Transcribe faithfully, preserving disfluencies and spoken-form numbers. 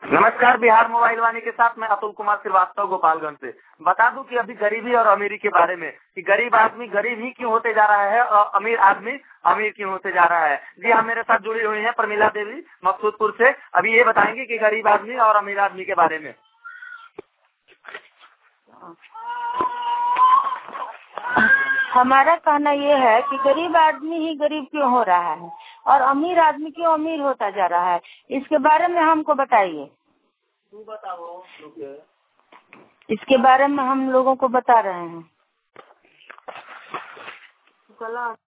नमस्कार, बिहार मोबाइल वाणी के साथ मैं अतुल कुमार श्रीवास्तव गोपालगंज से। बता दूं कि अभी गरीबी और अमीरी के बारे में कि गरीब आदमी गरीब ही क्यों होते जा रहा है और अमीर आदमी अमीर क्यों होते जा रहा है। जी हाँ, मेरे साथ जुड़ी हुई है प्रमिला देवी मकसूदपुर से। अभी ये बताएंगे कि गरीब आदमी और अमीर आदमी के बारे में। हमारा कहना ये है कि गरीब आदमी ही गरीब क्यों हो रहा है और अमीर आदमी क्यों अमीर होता जा रहा है, इसके बारे में हमको बताइए। तू बताओ। इसके बारे में हम लोगों को बता रहे हैं।